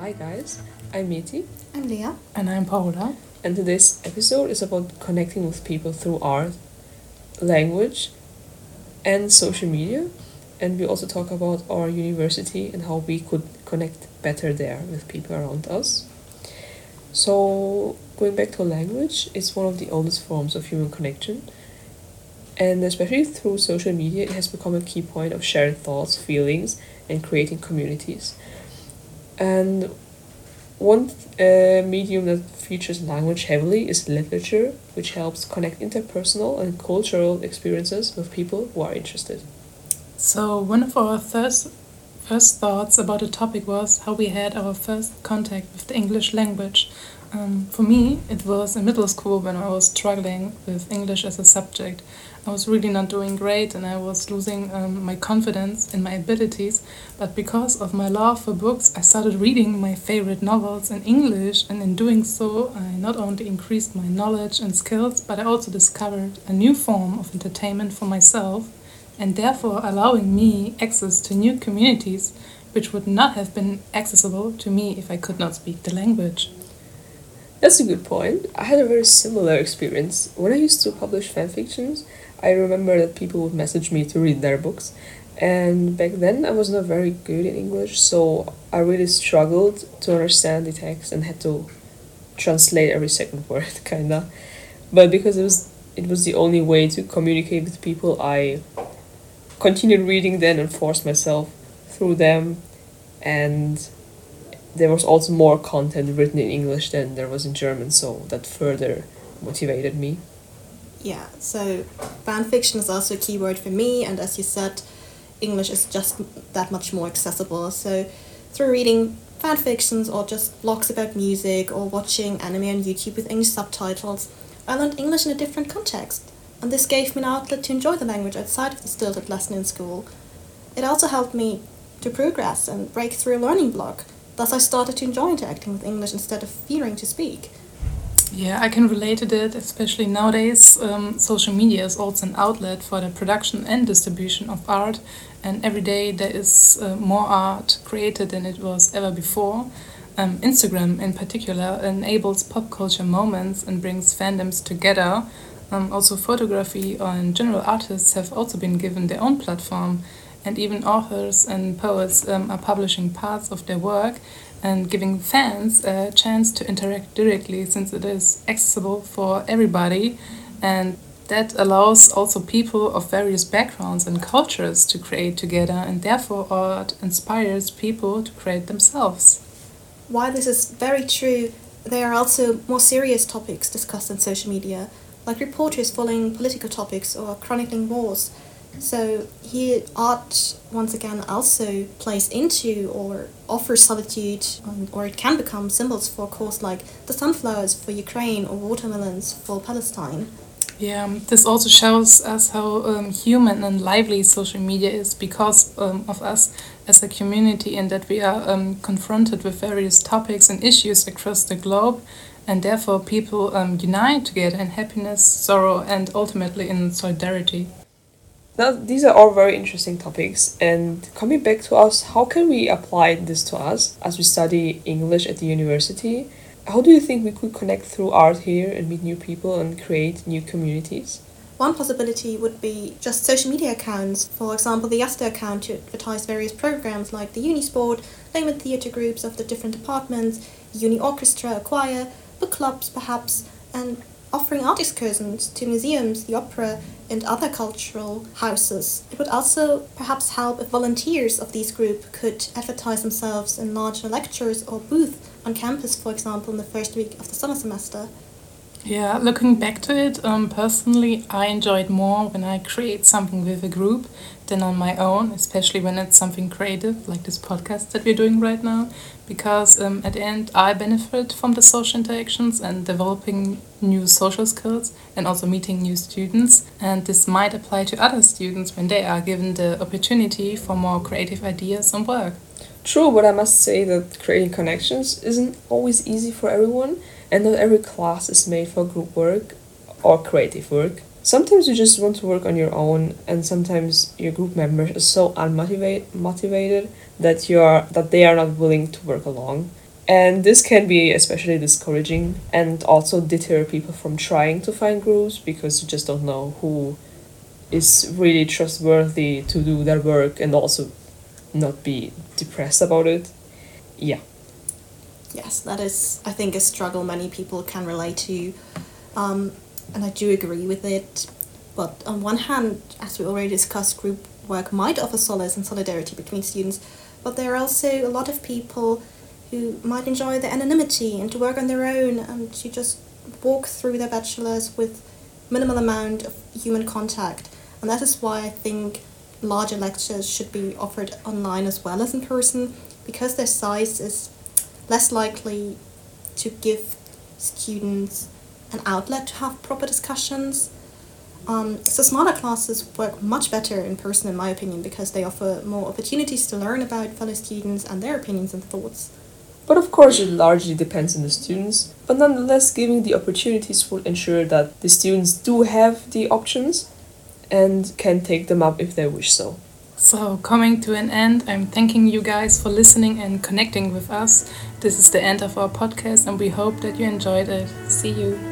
Hi guys, I'm Miti, I'm Leah. And I'm Paula. and today's episode is about connecting with people through art, language, and social media. And we also talk about our university and how we could connect better there with people around us. So, going back to language, it's one of the oldest forms of human connection, and especially through social media, it has become a key point of sharing thoughts, feelings, and creating communities. And one medium that features language heavily is literature, which helps connect interpersonal and cultural experiences with people who are interested. So, one of our first thoughts about the topic was how we had our first contact with the English language. For me, it was in middle school when I was struggling with English as a subject. I was really not doing great and I was losing my confidence in my abilities. But because of my love for books, I started reading my favorite novels in English, and in doing so, I not only increased my knowledge and skills, but I also discovered a new form of entertainment for myself, and therefore allowing me access to new communities which would not have been accessible to me if I could not speak the language. That's a good point. I had a very similar experience. When I used to publish fanfictions, I remember that people would message me to read their books. And back then, I was not very good in English, so I really struggled to understand the text and had to translate every second word, kinda. But because it was the only way to communicate with people, I continued reading then and forced myself through them. And there was also more content written in English than there was in German, so that further motivated me. Yeah, so fan fiction is also a key word for me, and as you said, English is just that much more accessible. So through reading fan fictions or just blogs about music or watching anime on YouTube with English subtitles, I learned English in a different context, and this gave me an outlet to enjoy the language outside of the stilted lesson in school. It also helped me to progress and break through a learning block. Thus, I started to enjoy interacting with English instead of fearing to speak. Yeah, I can relate to that, especially nowadays. Social media is also an outlet for the production and distribution of art, and every day there is more art created than it was ever before. Instagram, in particular, enables pop culture moments and brings fandoms together. Also, photography and general artists have also been given their own platform, and even authors and poets are publishing parts of their work and giving fans a chance to interact directly since it is accessible for everybody, and that allows also people of various backgrounds and cultures to create together, and therefore art inspires people to create themselves. While this is very true, there are also more serious topics discussed on social media, like reporters following political topics or chronicling wars. So here, art once again also plays into or offers solitude, or it can become symbols for a cause like the sunflowers for Ukraine or watermelons for Palestine. Yeah, this also shows us how human and lively social media is because of us as a community, and that we are confronted with various topics and issues across the globe, and therefore people unite together in happiness, sorrow, and ultimately in solidarity. Now, these are all very interesting topics, and coming back to us, how can we apply this to us as we study English at the university? How do you think we could connect through art here and meet new people and create new communities? One possibility would be just social media accounts, for example the Yasta account to advertise various programs like the Unisport, Layman theatre groups of the different departments, Uni orchestra, a choir, book clubs perhaps, and offering art excursions to museums, the opera, and other cultural houses. It would also perhaps help if volunteers of these groups could advertise themselves in larger lectures or booths on campus, for example, in the first week of the summer semester. Yeah, looking back to it, personally, I enjoy it more when I create something with a group than on my own, especially when it's something creative, like this podcast that we're doing right now, because at the end, I benefit from the social interactions and developing new social skills and also meeting new students. And this might apply to other students when they are given the opportunity for more creative ideas and work. True, but I must say that creating connections isn't always easy for everyone, and not every class is made for group work or creative work. Sometimes you just want to work on your own, and sometimes your group members are so unmotivated motivated that they are not willing to work along. And this can be especially discouraging and also deter people from trying to find groups because you just don't know who is really trustworthy to do their work and also not be depressed about it. Yeah. Yes, that is, I think, a struggle many people can relate to, and I do agree with it. But on one hand, as we already discussed, group work might offer solace and solidarity between students, but there are also a lot of people who might enjoy the anonymity and to work on their own and to just walk through their bachelor's with minimal amount of human contact. And that is why I think larger lectures should be offered online as well as in person, because their size is less likely to give students an outlet to have proper discussions. So smaller classes work much better in person, in my opinion, because they offer more opportunities to learn about fellow students and their opinions and thoughts. But of course, it largely depends on the students. But nonetheless, giving the opportunities will ensure that the students do have the options and can take them up if they wish so. So, coming to an end, I'm thanking you guys for listening and connecting with us. This is the end of our podcast, and we hope that you enjoyed it. See you.